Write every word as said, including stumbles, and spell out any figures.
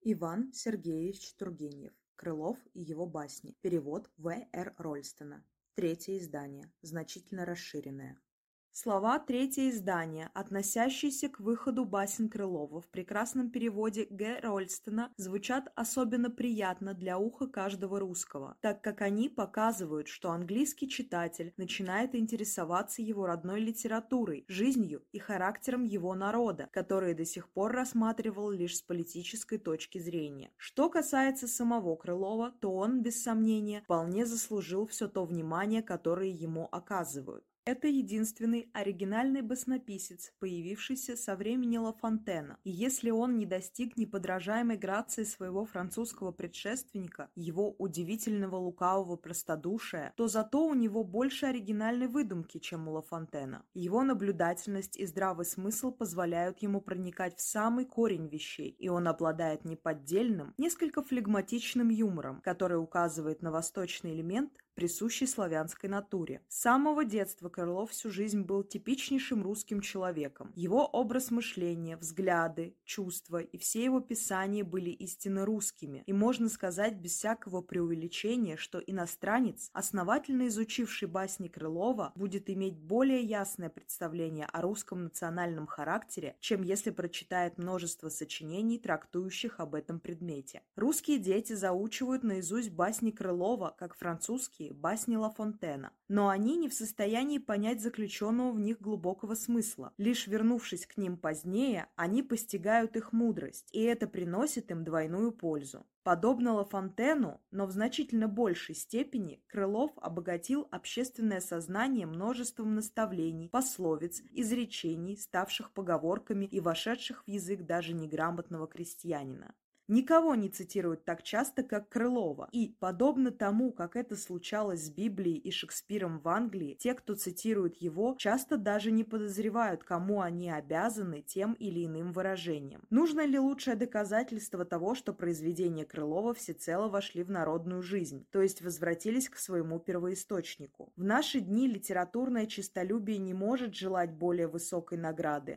Иван Сергеевич Тургенев. Крылов и его басни. Перевод В. Р. Рольстона. Третье издание. Значительно расширенное. Слова «третье издание», относящиеся к выходу басен Крылова в прекрасном переводе Г. Рольстона, звучат особенно приятно для уха каждого русского, так как они показывают, что английский читатель начинает интересоваться его родной литературой, жизнью и характером его народа, который до сих пор рассматривал лишь с политической точки зрения. Что касается самого Крылова, то он, без сомнения, вполне заслужил все то внимание, которое ему оказывают. Это единственный оригинальный баснописец, появившийся со времени Ла Фонтена, и если он не достиг неподражаемой грации своего французского предшественника, его удивительного лукавого простодушия, то зато у него больше оригинальной выдумки, чем у Ла Фонтена. Его наблюдательность и здравый смысл позволяют ему проникать в самый корень вещей, и он обладает неподдельным, несколько флегматичным юмором, который указывает на восточный элемент, присущий славянской натуре. С самого детства Крылов всю жизнь был типичнейшим русским человеком. Его образ мышления, взгляды, чувства и все его писания были истинно русскими, и можно сказать без всякого преувеличения, что иностранец, основательно изучивший басни Крылова, будет иметь более ясное представление о русском национальном характере, чем если прочитает множество сочинений, трактующих об этом предмете. Русские дети заучивают наизусть басни Крылова, как французские басни Ла Фонтена, но они не в состоянии понять заключенного в них глубокого смысла. Лишь вернувшись к ним позднее, они постигают их мудрость, и это приносит им двойную пользу. Подобно Ла Фонтену, но в значительно большей степени, Крылов обогатил общественное сознание множеством наставлений, пословиц, изречений, ставших поговорками и вошедших в язык даже неграмотного крестьянина. Никого не цитируют так часто, как Крылова, и, подобно тому, как это случалось с Библией и Шекспиром в Англии, те, кто цитирует его, часто даже не подозревают, кому они обязаны тем или иным выражением. Нужно ли лучшее доказательство того, что произведения Крылова всецело вошли в народную жизнь, то есть возвратились к своему первоисточнику? В наши дни литературное честолюбие не может желать более высокой награды,